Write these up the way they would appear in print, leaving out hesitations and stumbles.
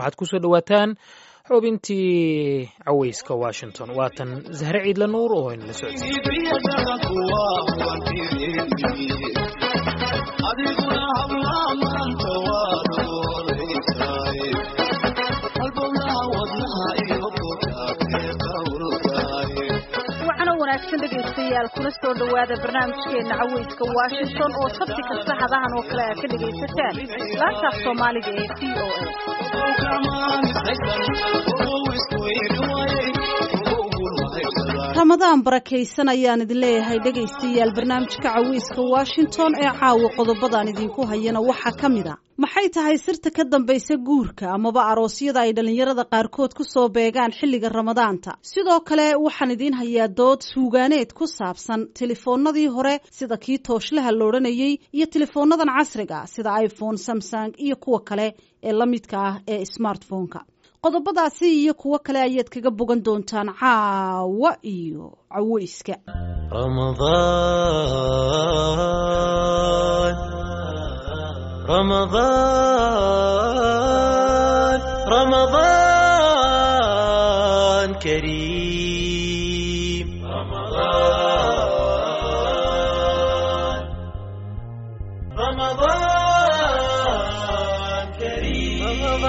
waxaad ku soo dhawaataan xubintii cawayska Washington waatan Zahra Ciidla Nuur oo inala dhegeystayaal kuna soo dhawaada barnaamijkeena cawayska Washington oo sabti kasta hadahan oo kale ka dhageysataan laanta Soomaaliga ee Ramadaan barakeysan ayaan idin leeyahay dhageystayaal barnaamijka cawayska Washington ee caawa qodobadaan idinku hayana waxa kamida maxay tahay sirta ka dambaysa guurka amaba aroosyada ay dhalinyarada qaarkood ku soo beegaan xilliga Ramadaanta sidoo kale waxaan idin hayaa dood suugaaneed ku saabsan telefoonadii hore sida kii tooshlaha looranayay iyo telefoonadan casriga sida iPhone Samsung iyo kuwa kale ee la midka ah ee smartphone-ka qodobadaasi iyo kuwa kale ayaad kaga bogan doontaan caawa iyo cawayska رمضان كريم رمضان كريم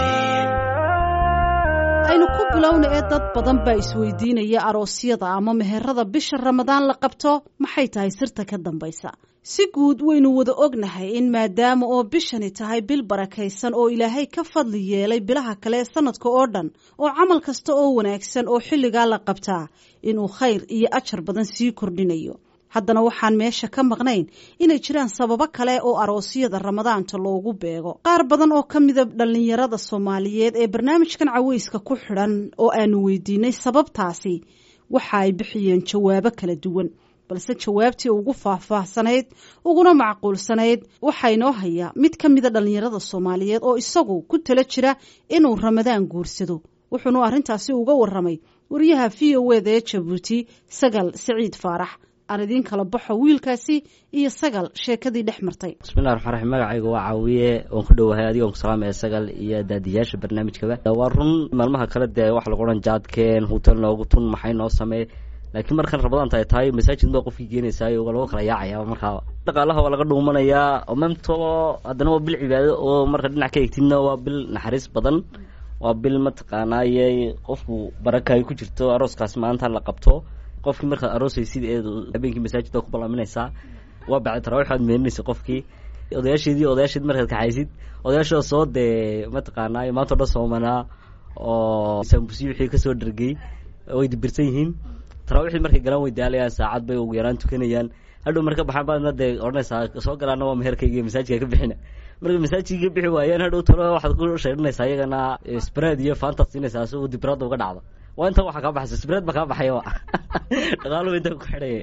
aynu ku bilowna ee dad badan baa isweydiinaya aroosyada ama meherada bisha Ramadaan la qabto maxay tahay sirta ka dambaysa si guud waynu wada ognahay in maadaama oo bishani tahay bil barakaysan oo Ilaahay ka fadli yeelay bilaha kale sanadka oo dhan oo amal kasta oo wanaagsan oo xilliga la qabtaa inuu khayr iyo ajar badan sii kordhinayo haddana waxaan meesha ka maqnayn inay jiraan sababo kale oo aroosyada Ramadaanta loogu beego qaar badan oo kamida dhalinyarada Soomaaliyeed ee barnaamijkan cawayska ku xiran oo aanu weydiinay sababtaasi waxa ay bixiyeen jawaabo kala duwan balse jawaabtii ugu faahfaahsanayd uguna macquulsanayd waxa inoo haya mid kamida dhalinyarada Soomaaliyeed oo isagu ku tala jira inuu Ramadaan guursado wuxuuna arintaasi uga waramay wariyaha VOA ee Djibouti Sagal Saciid Faarax aridin kala baxo wiilkaasi iyo Sagal sheekadii dhex martay bismillaahir rahmaanir rahiim magacaygu waa Caawiye oo ku dhawahay adiga oo salaamay Sagal iyo daadiyaasha barnaamijkaba waa run maalmaha kala wax lagu oran jaadkeen hotel noogu tun maxay noo sameey laakiin markan Ramadaanta ay tahay masaajid baa qofkii geenayay oo lagu kala yaacaya markaa dhaqaalaha waa laga dhuumanayaa oo maamto adana waa bil cibaado oo marka dhinac ka eegtina waa bil naxariis badan waa bil mataqaanaayay qofku baraka ay ku jirto arooskaas maanta la qabto qofkii marka aroosay sidii habeenkii masaajidka ku balaaminaysa waa bacad tarawixaad meenaysa qofkii odayaashii markaad ka haysid odayaasha soo mataqaanaay maanta dhan Soomaaliya oo sambusi wixii ka soo dhargay way dibirsan yihiin tarawixii markay galaan way daalayaan saacad bay ugu yaraan tukanayaan hadhow marka baxaan baadna oranaysaa soo galaana waa meherkayga masaajidka ka bixina marka masaajidka bixi waayaan hadhow talo waxaad ku sheeganaysaa iyagana spread iyo fanta siinaysaa soo dibrada uga dhacdo waa inta waxa ka baxay spread ba ka baxayo dhaqaalo inta ku xidhay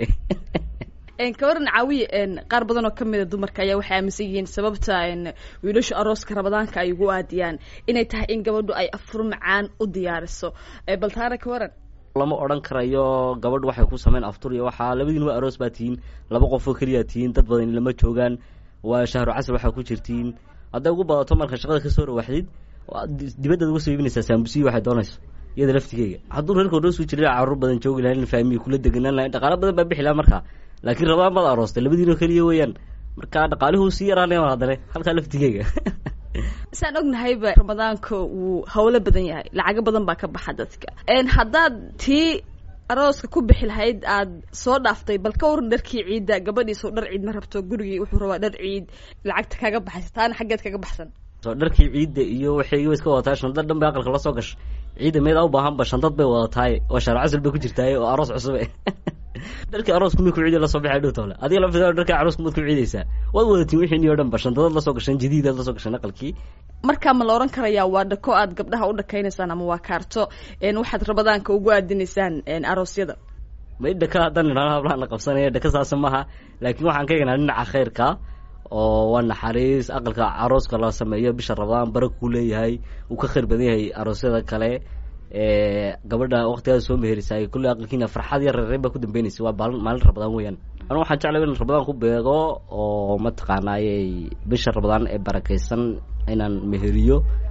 kawaran Caawiye qaar badan oo kamida dumarka ayaa waxa aaminsan yihiin sababta wiilasha arooska Ramadaanka ay ugu aadiyaan inay tahay in gabadhu ay afur macaan u diyaariso bal taana kawaran lama oran karayo gabadhu waxay ku sameyn aftur iyo waxa labadiinba aroos baatiin laba qof oo kaliya tiin dad badan lama joogan waa shahru casr waxa ku jirtiin haday ugu badato marka shaqada ka soo rawaxdid dibadda ugu soo iibinaysaa sambusi waxay doonayso iyada laftigeyga hadduu reerkooda soo jiray carruur badan joogi lahayn faamiyo kula deganaan lahayn dhaqaale badan baa bixi lahaa marka laakiin Ramadaan baad aroostay labadiina kaliya weeyaan marka dhaqaaluhu si yaraanay hadane halka laftigeyga saan ognahay Ramadaanka uu hawlo badan yahay lacag badan baa ka baxa dadka haddaad tii arooska ku bixi lahayd aad soo dhaaftay bal ka waran dharkii ciida gabadhiisu dhar ciid ma rabto gurigii wuxuu rabaa dhar ciid lacagta kaga baxaysa taana xageed kaga baxsan soo dharkii ciida iyo waxay iska wadataa shandad dhan baa aqalka la soo gashay ciida meed u baahan ba shandad bay wadataa oo sharac asal bay ku jirtaa oo aroos cusub dharkii aroosku ku ciiday la soo baxay dhowtole adiga la fidaa dharkii aroosku ku ciidaysa wad wadatiin wixii niyo dhan ba shandad la soo gashan jadiida la soo gashan aqalkii marka ma la oran karayaa waa dhako aad gabdhaha u dhakaynaysan ama waa kaarto waxaad Ramadaanka ugu aadinaysaan aroosyada ma dhaka hadan inaan hablaan qabsanay dhaka saas maaha laakiin waxaan ka eegnaa dhinaca khayrka oo waa naxariis aqalka arooska la sameeyo bisha Ramadaan baraku leeyahay uu ka khayr badan yahay aroosyada kale gabadha waqtiga soo meherisay kulli aqalkiina farxad yar reeb ku dambeynaysa waa maalin Ramadaan weeyaan anu waxaan jeclahay in Ramadaan ku beego oo ma taqaanaayay bisha Ramadaan ee barakeysan inaan meheriyo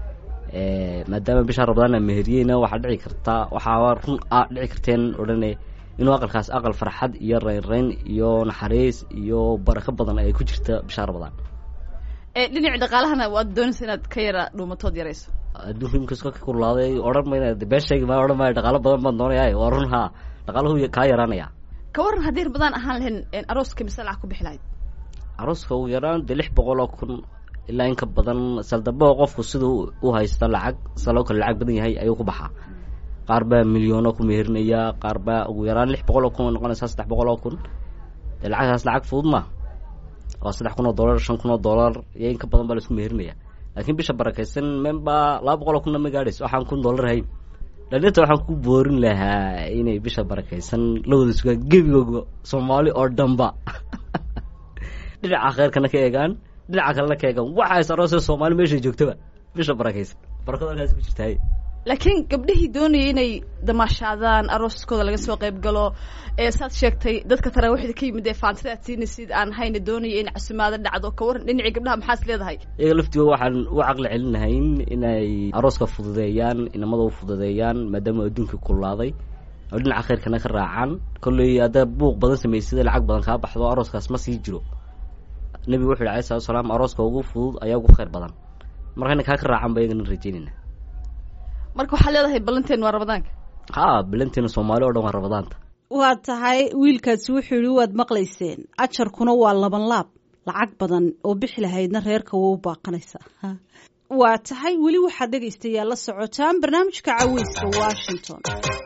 maadaama bisha Ramadaan meheriyeyna waxa dhici karta waxa run dhici karteen odhanay inuu aqalkaas aqal farxad iyo reyn iyo naxariis iyo barako badan ay ku jirta bisha Ramadaan dhinaca dhaqaalahana waad doonaysaa inaad ka yara dhuumatood yarayso adduunka iska kulaaday oran ma inaad beeshayga ma oran ma dhaqaalo badan baan doonayaa waa run ha dhaqaaluhu ka yaraanaya ka waran haddii Ramadaan ahaan lahayn arooska mise lacag ku bixi lahayd arooska ugu yaraan 600,000 ilaa in ka badan saldabo qofku sidoo u haysta lacag salo kale lacag badan yahay ayuu ku baxaa qaar ba milyoono ku mehernayaa qaar ba ugu yaraan 600,000 noqonaysa 300,000 lacagaas lacag fudud ma oo $3,000 $5,000 iyo in ka badan baa la isku mehernayaa laakiin bisha barakaysan memba 200,000 ma gaadhayso waxaan $1,000 hayn dhalinta waxaan ku boorin lahaa inay bisha barakaysan la wada sugaan gebigoga Soomaali oo dhanba dhinaca khayrkana ka eegaan dhinaca kalena ka eegaan waxa ay saroosay Soomaali meesha joogtaba bisha barakaysan barakadaas ku jirtay laakiin gabdhihii doonayay inay damaashaadaan arooskooda laga soo qayb galo saad sheegtay dadka taraawiixda ka yimid ee faantida aad siinaysid aan hayna doonayay in casumaada dhacdo ka waran dhinacii gabdhaha maxaad leedahay iyaga laftigooda waxaan u caqli celinahay inay arooska fududeeyaan inamada u fududeeyaan maadaama adduunka kulaaday oo dhinaca khayrkana ka raacaan kolley hadda buuq badan sameysay lacag badan ka baxdo arooskaas ma sii jiro nabiga wuxuu yidhi alayhi salaam arooska ugu fudud ayaa ugu khayr badan markayna ka raacaan bay iyaga rajaynayna marka waxaa leedahay balanteen waa Ramadaanka ha balanteen Soomaali oo dhan waa Ramadaanta waa tahay wiilkaasi wuxuu yidhi waad maqlayseen ajarkuna waa laban laab lacag badan oo bixi lahaydna reerka waa u baaqanaysa waa tahay weli waxaad dhegaystayaal la socotaan barnaamijka caweyska Washington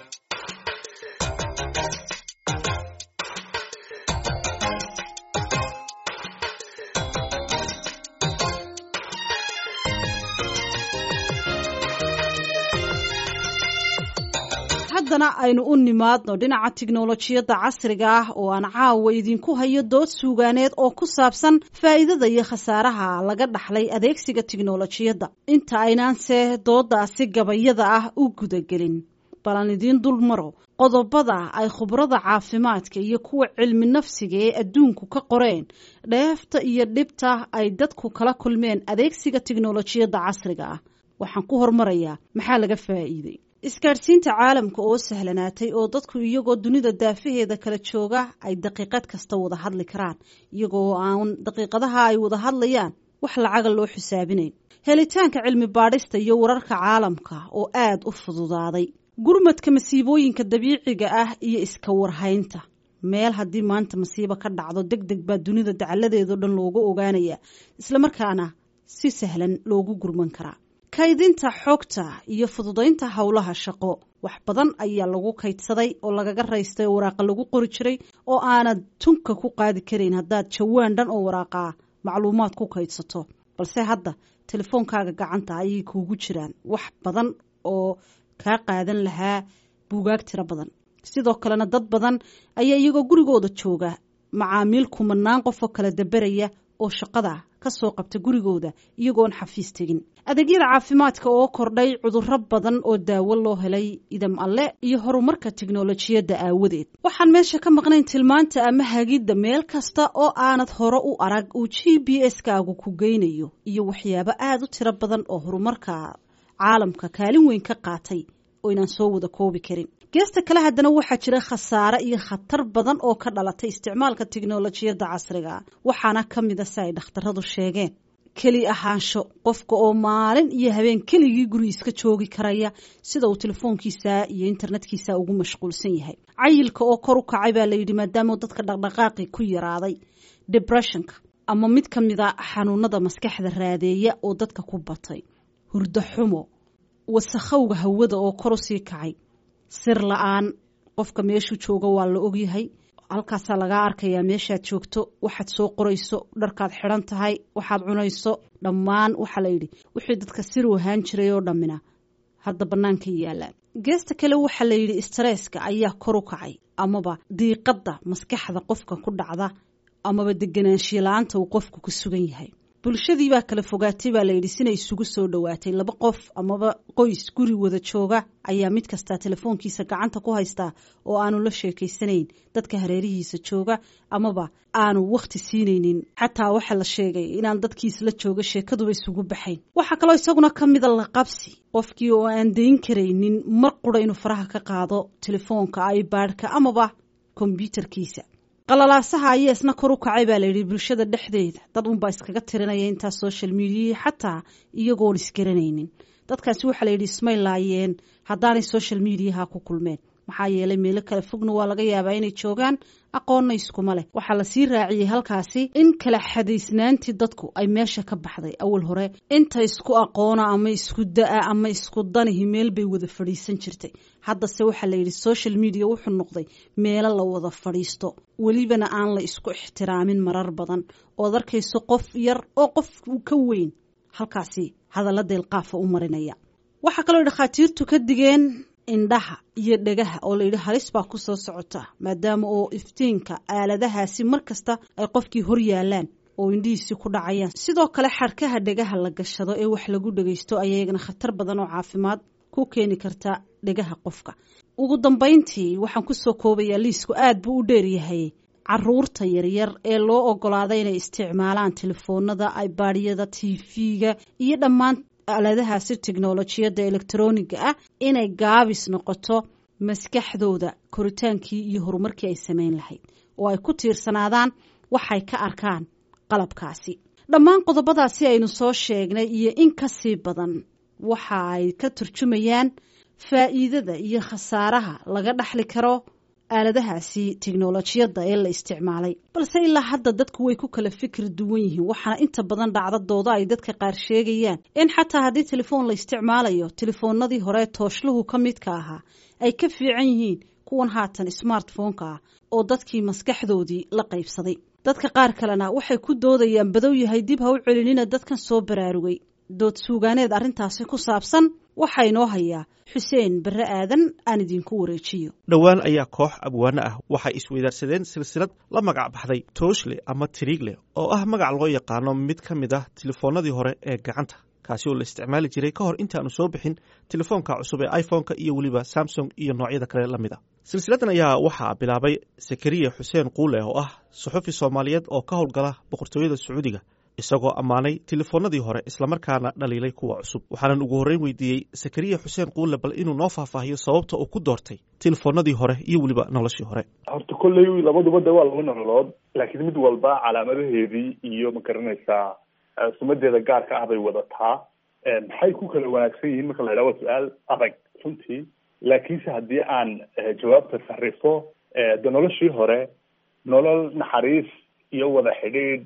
haddana aynu u nimaadno dhinaca tiknolojiyadda casriga ah oo aan caawa idinku hayo dood suugaaneed oo ku saabsan faa'iidada iyo khasaaraha laga dhaxlay adeegsiga tiknolojiyadda inta aynaanse doodaasi gabayada ah u gudagelin balan idiin dul maro qodobada ay khubrada caafimaadka iyo kuwa cilmi nafsiga ee adduunku ka qoreen dheefta iyo dhibta ay dadku kala kulmeen adeegsiga tiknolojiyadda casriga ah waxaan ku hormarayaa maxaa laga faa'iiday isgaadhsiinta caalamka oo sahlanaatay oo dadku iyagoo dunida daafaheeda kala jooga ay daqiiqad kasta wada hadli karaan iyagoo aan daqiiqadaha ay wada hadlayaan wax lacaga loo xisaabinayn helitaanka cilmi baadhista iyo wararka caalamka oo aad u fududaaday gurmadka masiibooyinka dabiiciga ah iyo iska warhaynta meel haddii maanta masiibo ka dhacdo deg deg baa dunida dacaladeedao dhan loogu ogaanaya islamarkaana si sahlan loogu gurman karaa kaydinta xogta iyo fududaynta howlaha shaqo wax badan ayaa lagu kaydsaday oo lagaga raystay oo waraaqa lagu qori jiray oo aanad tunka ku qaadi karayn haddaad jawaan dhan oo waraaqa macluumaad ku kaydsato balse hadda telefoonkaaga gacanta ayay kuugu jiraan wax badan oo kaa qaadan lahaa buugaag tiro badan sidoo kalena dad badan ayaa iyagoo gurigooda jooga macaamiil kumanaan qofoo kala dabaraya oo shaqada ka soo qabta gurigooda iyagoon xafiis tegin adeegyada caafimaadka oo kordhay cudurro badan oo daawo loo helay idam alle iyo horumarka tiknolojiyadda aawadeed waxaan meesha ka maqnayn tilmaanta ama hagidda meel kasta oo aanad hore u arag uu GPS-kaagu ku geynayo iyo waxyaabo aad u tiro badan oo horumarka caalamka kaalin weyn ka qaatay oo inaan soo wada koobi karin geesta kale haddana waxaa jira khasaare iyo khatar badan oo ka dhalatay isticmaalka tiknolojiyadda casriga waxaana ka mida si ay dhakhtaradu sheegeen keli ahaansho qofka oo maalin iyo habeen keligii guri iska joogi karaya sida uu telefoonkiisa iyo internetkiisa ugu mashquulsan yahay cayilka oo kor u kacay baa layidhi maadaama dadka dhaqdhaqaaqi ku yaraaday depressionka ama mid ka mida xanuunada maskaxda raadeeya oo dadka ku batay hurdo xumo wasakhowga hawada oo kor u sii kacay sir la-aan qofka meeshuu jooga waa la ogyahay halkaasaa lagaa arkayaa meeshaad joogto waxaad soo qorayso dharkaad xidhan tahay waxaad cunayso dhammaan waxaa layidhi wixii dadka sir u ahaan jiray oo dhammina hadda bannaanka yaallaan geesta kale waxaa layidhi stresska ayaa kor u kacay amaba diiqadda maskaxda qofka ku dhacda amaba deganaanshiyo la-aanta uu qofku ku sugan yahay bulshadii baa kala fogaatay baa layidhi sinay isugu soo dhowaatay 2 qof amaba qoys guri wada jooga ayaa mid kastaa telefoonkiisa gacanta ku haystaa oo aanu la sheekaysanayn dadka hareerihiisa jooga amaba aanu waqti siinaynin xataa waxa la sheegay inaan dadkiisa la jooga sheekaduba isugu baxayn waxa kaloo isaguna ka mid la qabsi qofkii oo aan deyn karaynin mar qura inuu faraha ka qaado telefoonka iPad-ka amaba computerkiisa qalalaasaha ayaa isna kor u kacay baa layidhi bulshada dhexdeeda dad unbaa iskaga tirinaya intaa social media xataa iyagoon isgaranaynin dadkaasi waxaa layidhi ismay laayeen haddaanay social mediaha ku kulmeen maxaa yeelay meelo kala fogna waa laga yaabaa inay joogaan aqoonna iskuma leh waxaa lasii raaciyey halkaasi in kala xadaysnaantii dadku ay meesha ka baxday awal hore inta isku aqoona ama isku da-a ama isku danihi meel bay wada fadhiisan jirtay haddase waxaa layidhi social media wuxuu noqday meelo la wada fadhiisto welibana aan la isku ixtiraamin marar badan ood arkayso qof yar oo qof ka weyn halkaasi hadalla deelqaafa u marinaya waxaa kaloo dhakhaatiirtu ka digeen indhaha iyo dhagaha oo layidhi halis baa ku soo socota maadaama oo iftiinka aaladahaasi mar kasta ay qofkii hor yaalaan oo indhihiisii ku dhacayaan sidoo kale xarkaha dhagaha la gashado ee wax lagu dhagaysto ayagana khatar badan oo caafimaad ku keeni karta dhagaha qofka ugu dambayntii waxaan ku soo koobayaa liisku aad buu u dheeryahay caruurta yaryar ee loo ogolaaday inay isticmaalaan telefoonada iPad-yada TV-ga iyo dhammaan aaladahaasi teknolojiyadda elektroniga ah inay gaabis noqoto maskaxdooda koritaankii iyo horumarkii ay samayn lahayd oo ay ku tiirsanaadaan waxay ka arkaan qalabkaasi dhammaan qodobadaasi aynu soo sheegnay iyo in ka sii badan waxa ay ka turjumayaan faa'iidada iyo khasaaraha laga dhaxli karo aaladahaasi teknolojiyadda ee la isticmaalay balse ilaa hadda dadku way ku kala fikir duwan yihiin waxaana inta badan dhacdadooda ay dadka qaar sheegayaan in xataa haddii telefoon la isticmaalayo telefoonadii hore tooshluhu ka midka ahaa ay ka fiican yihiin kuwan haatan smartphone-ka ah oo dadkii maskaxdoodii la qaybsaday dadka qaar kalena waxay ku doodayaan badow yahay dib ha u celinina dadkan soo baraarugay dood suugaaneed arrintaasi ku saabsan waxaa inoo hayaa xuseen barre aadan aan idinku wareejiyo dhowaan ayaa koox abwaano ah waxay isweydaarsadeen silsilad la magac baxday tooshle ama tiriigle oo ah magac loo yaqaano mid ka mid ah telefoonadii hore ee gacanta kaasi oo la isticmaali jiray ka hor intaanu soo bixin telefoonka cusub ee iPhone-ka iyo weliba Samsung iyo noocyada kale la mid ah silsiladan ayaa waxaa bilaabay Sakariya Xuseen Quule oo ah suxufi Soomaaliyeed oo ka howlgala boqortooyada Sacuudiga isagoo ammaanay telefoonadii hore islamarkaana dhaliilay kuwa cusub waxaanan ugu horreyn weydiiyey Sakariya Xuseen Quule bal inuu noo faahfaahiyo sababta uu ku doortay telefoonadii hore iyo weliba noloshii hore horta kolley labaduba de waa laba nololood laakiin mid walba calaamadaheedii iyo ma garanaysaa sumadeeda gaarka ah bay wadataa maxay ku kala wanaagsan yihiin marka la idhaha waa su-aal adag runtii laakiinse haddii aan jawaabta sarrifo de noloshii hore nolol naxariis iyo wada xidhiidh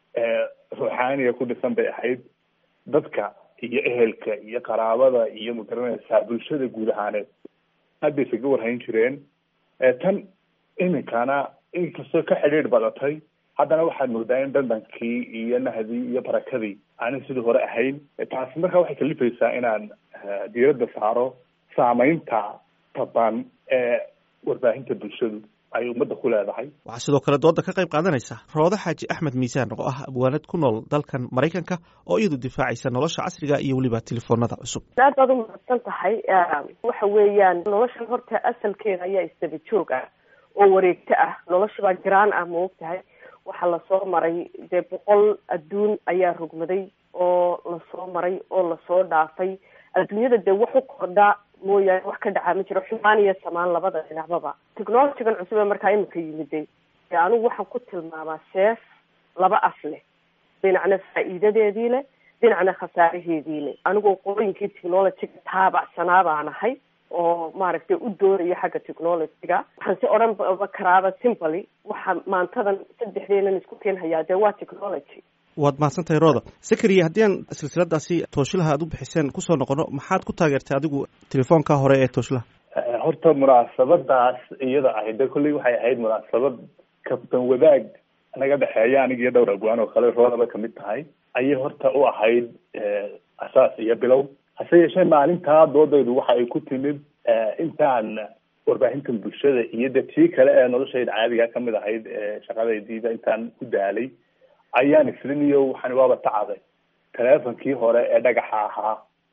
ruuxaaniga ku dhisan bay ahayd dadka iyo ehelka iyo qaraabada iyo ma garanaysaa bulshada guud ahaaneed aad bay isaga warhayn jireen tan iminkana inkastoo ka xidhiidh badatay haddana waxaad moodaa in dandankii iyo nahdii iyo barakadii aanay sidii hore ahayn taasi markaa waxay kalifaysaa inaan diiradda saaro saamaynta taban ee warbaahinta bulshadu ay ummadda ku leedahay waxaa sidoo kale dooda ka qayb qaadanaysa Roodo Xaaji Axmed Miisaan oo ah abwaanad ku nool dalkan Mareykanka oo iyadu difaacaysa nolosha casriga iyo weliba telefoonada cusub aad baad u mahadsan tahay waxa weeyaan nolosha horta asalkeeda ayaa isdaba joog ah oo wareegto ah nolosha baa jiraan ah ma ogtahay waxaa lasoo maray dee 100 adduun ayaa rugmaday oo lasoo maray oo lasoo dhaafay adduunyada dee wax u kordha mooyaane wax ka dhacaa ma jiro xumaan iyo samaan labada dhinacbaba technologygan cusub ee markaa iminka yimiday anigu waxaan ku tilmaamaa seef laba af leh dhinacna faa'iidadeedii leh dhinacna khasaaraheedii leh anigoo qooyinkii technologyga taabacsanaa baan ahay oo maaragtay u dooraya xagga technologyga waxaan si odhan karaaba simply waxa maantadan saddexdeenan isku keenhayaa dee waa technology waad mahadsantahay Rooda Sakariya haddii aan silsiladaasi tooshlaha aad u bixiseen kusoo noqono maxaad ku taageertay adigu telefoonka hore ee tooshlaha horta munaasabadaas iyada ahayd kolley waxay ahayd munaasabad kabtan wadaag naga dhexeeya aniga iyo dhowr abwaan oo kale Roodaba kamid tahay ayay horta u ahayd asaas iyo bilow hase yeeshee maalintaa doodaydu waxa ay ku timid intaan warbaahintan bulshada iyo de tii kale ee noloshayda caadiga kamid ahayd shaqadaydiida intaan ku daalay ayaan isriniyo waxaan waaba tacday teleefonkii hore ee dhagaxa ahaa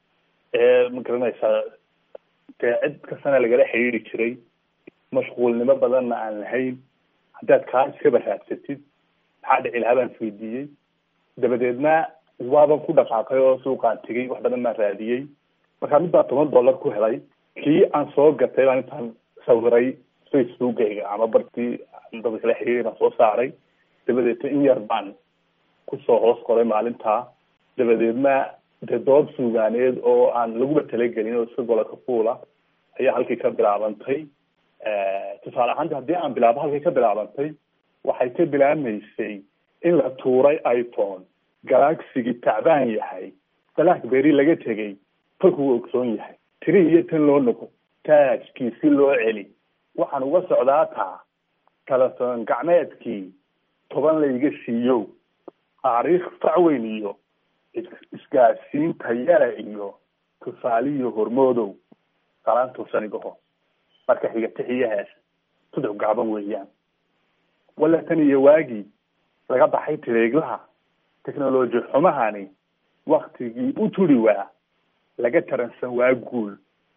ee magaranaysaa dee cid kastana lagala xidhiiri jiray mashquulnimo badanna aan lahayn haddaad kaa iskaba raadsatid maxaa dhici lahaa baan isweydiiyey dabadeedna waaban ku dhaqaaqay oo suuqaan tegay wax badan baan raadiyey markaa mid baa $10 ku helay kii aan soo gatay baan intaan sawiray facebookayga ama bartii dadka kala xiriiray baan soo saaray dabadeedna in yar baan kusoo hoos qoray maalintaa dabadeedna dee dood suugaaneed oo aan laguba talagelin oo iska gola ka fuula ayaa halkii ka bilaabantay tusaale ahaanta haddii aan bilaabo halkii ka bilaabantay waxay ka bilaabmaysay in la tuuray iPhone galaxigii tacbaan yahay blackberry laga tegay falku ogsoon yahay tiri iyo tan loo noqo taajkiisi loo celi waxaan uga socdaa taa telefoon gacmeedkii 10 layga siiyo taariikh facweyn iyo isgaarsiinta yara iyo tusaaliyo hormoodow salaantuusanigaho marka xiga tixiyahaas tudux gaaban weeyaan wala tan iyo waagii laga baxay tireeglaha technology xumahani waktigii u turi waa laga taransan waa guul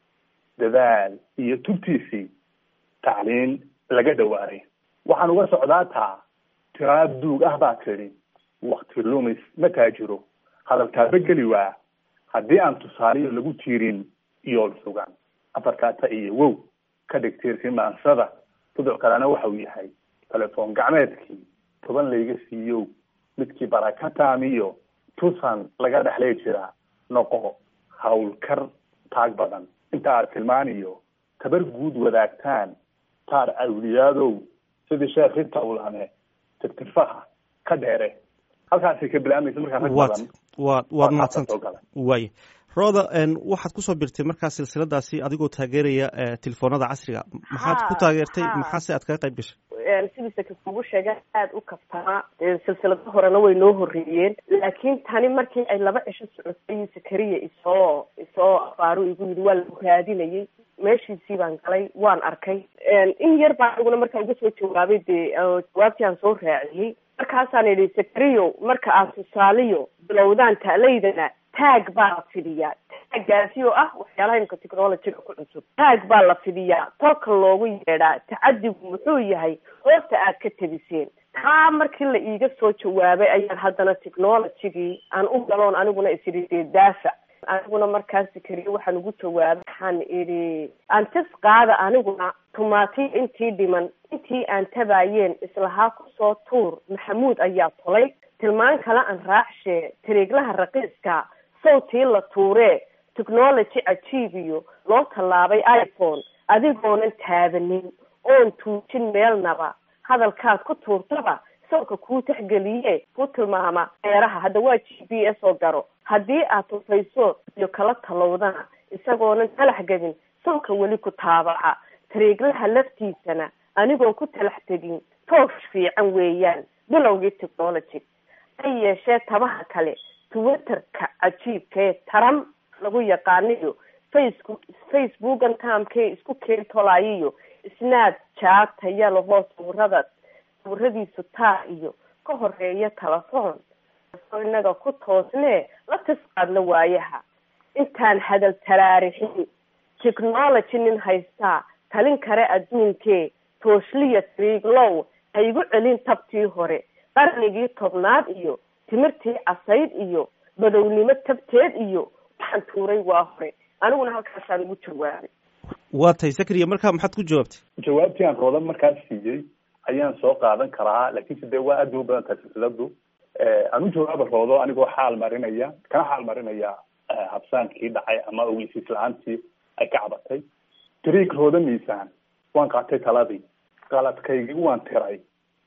dadaal iyo tubtiisii tacliin laga dhawaaray waxaan uga socdaa taa tiraab duug ah baa tiri wakti lumis ma taajiro hadalkaaba geli waa haddii aan tusaaliyo lagu tiirin iyo sugan afarkaata iyo wow ka dhigtiirkii maansada tuduc kalena waxa uu yahay telefoon gacmeedkii 10 layga siiyo midkii baraka taamiyo tusan laga dhexlay jira noqo hawlkar taag badan inta aad tilmaaniyo tabar guud wadaagtaan taar awliyaadow sidii sheekhi tawlane tirtirfaha ka dheere halkaasay ka bilaabmaysa markaa rag badan waad mahadsantahay waay rooda waxaad kusoo birtay markaa silsiladaasi adigoo taageeraya telefoonada casriga maxaad ku taageertay maxaase aad kaga qayb gashay sidiisa kugu sheega aada u kaftamaa silsilada horena way noo horreeyeen laakiin tani markii ay 2 cisho socotay Sakariya isoo afaaru igu yidhi waa lagu raadinayay meeshiisii baan galay waan arkay in yar baa aniguna markaa uga soo jawaabay dee jawaabtii aan soo raaciyey markaasaan idhi Sakariyo marka aad tusaaliyo bilowdaan taalaydana taag baa la fidiyaa taaggaasi oo ah waxyaalaha imka technology-ga ku cusub taag baa la fidiyaa tolka loogu yeedhaa tacadigu muxuu yahay hoorta aad ka tabiseen taa markii la iiga soo jawaabay ayaan haddana technology-gii aan u galoon aniguna isidhi daafac aniguna markaas Sakariyo waxaan ugu jawaabay waxaan idhi antis qaada aniguna tumaati intii dhiman intii aan tabaayeen islahaa kusoo tuur maxamuud ayaa tolay tilmaan kale aan raacshe tiriiglaha raqiiska sawtii la tuuree technology cajiibiyo loo tallaabay iPhone adigoonan taabanin oon tuujin meelnaba hadalkaad ku tuurtaba sawka kuu taxgeliye ku tilmaama beeraha hadda waa GPS oo garo haddii aad tufayso iyo kala talowdana isagoonan talax gebin sawka weli ku taabaca tiriiglaha laftiisana anigoon ku talax tegin toosh fiican weeyaan bilowgii technology ay yeeshee tabaha kale Twitterka cajiibkee taram lagu yaqaaniyo Facebookan taamkee isku keen tolaayiyo Snapchat tayalo hoos sawiradiisu taa iyo ka horeeya telefoon inaga ku toosnee la tisqaadna waayaha intaan hadal taraarixin technology nin haystaa talin kare adduunkee tooshliya triiglow haygu celin tabtii hore qarnigii 10aad iyo timirtii casayd iyo badownimo tabteed iyo waxaan tuuray waa hore aniguna halkaasaan ugu jawaabay waa tahay Sakariya markaa maxaad ku jawaabtay jawaabtii aan roodan markaas siiyey ayaan soo qaadan karaa laakiin sidee waa aad u badan tahay silsiladu aan u jawaabo roodo anigoo xaal marinaya habsaankii dhacay ama ogeysiis la-aantii ay ka cabatay tiriig rooda miisaan waan qaatay taladii qaladkaygii waan tiray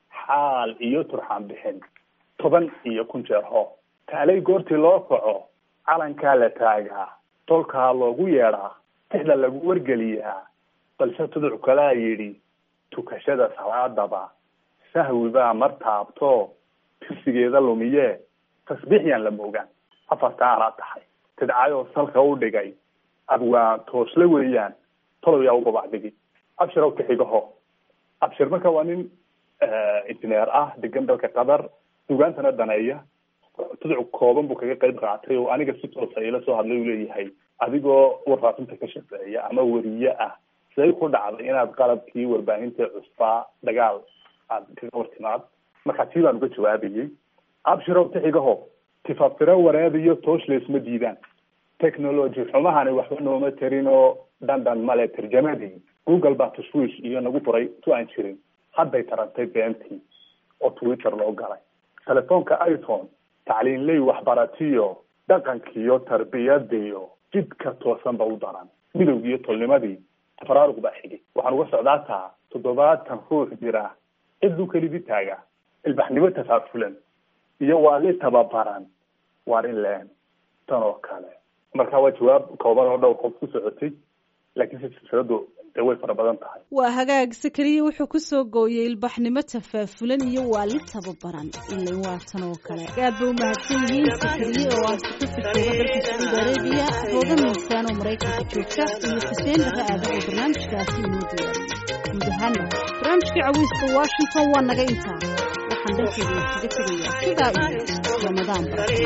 xaal iyo turxaan bixin 10 iyo 1 jeer ho taalay goortii loo kaco calankaa la taagaa tolkaa loogu yeedhaa tixda lagu wargeliyaa balse tuduc kalaa yidhi tukashada salaadaba sahwi baa mar taabto tirsigeeda lumiye tasbiix yaan la moogaan afartaa anaa tahay tidcayoo salka u dhigay adwaan toosle weeyaan tolow yaa u babacdigi abshir ow kaxigaho abshir marka waa nin injineer ah degan dalka qatar sugaantana daneeya tuduc kooban buu kaga qayb qaatay oo aniga si toosa ila soo hadlay uu leeyahay adigoo warfaafinta ka shaqeeya ama weriye ah siday ku dhacday inaad qalabkii warbaahinta cusbaa dagaal aad kaga hortimaad markaa tii baan uga jawaabayay abshirow tixigaho tifafiro wareediyo tooshle isma diidaan technology xumahani waxba nooma tarin oo dhandhan male tarjamadii google baa tashwiish iyo nagu furay tu aan jirin hadday tarantay beentii oo twitter loo galay telefoonka iphone tacliinley waxbaratiyo dhaqankiiyo tarbiyadiyo jidka toosanba u daran midowgiiyo tolnimadii faraaruq baa xigay waxaan uga socdaataa 70 ruux jira ciduu kelidii taaga ilbaxnimo tasaafulan iyo waa li tababaran waar in leen tan oo kale marka waa jawaab kooban oo dhowr qof ku socotay laakiin silsiladu way fara badan tahay waa hagaag Sakariya wuxuu ku soo gooyay ilbaxnimo tafaafulan iyo waa li tababaran ilaa waa tan oo kale aad buu mahadsan yihiin Sakariya oo aan ku fikiray dalka Saudi Arabia hooga miisaan oo Mareykanka joogta iyo Xuseen Raad oo barnaamijkaasi inoo diyaariyay mudahana barnaamijka Caweyska Washington waa naga intaa waxaan dalkeeda kaga tagayaa sida Ramadan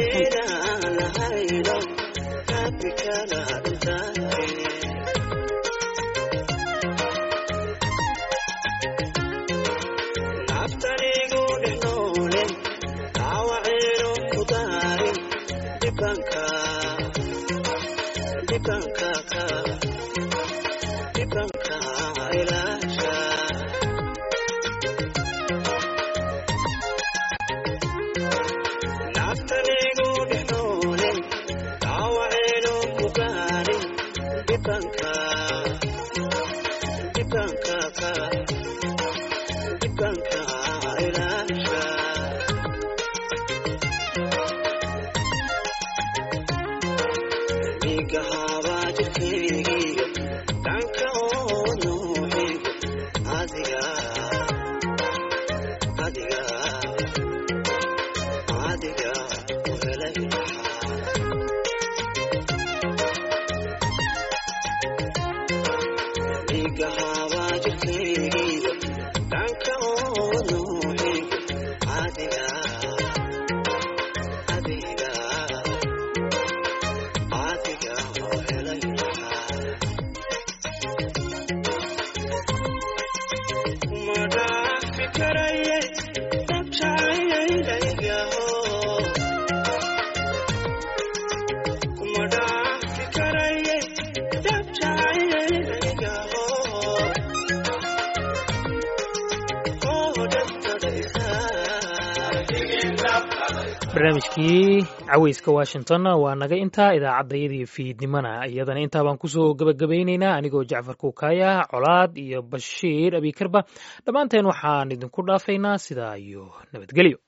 barnaamijkii Caweyska Washington waa naga intaa idaacadayadii fiidnimana iyadana inta baan ku soo gabagabaynaynaa anigoo Jacfar Kuukaya Colaad iyo Bashiir Abikarba dhamaanteen waxaan idinku dhaafaynaa sida iyo nabadgelyo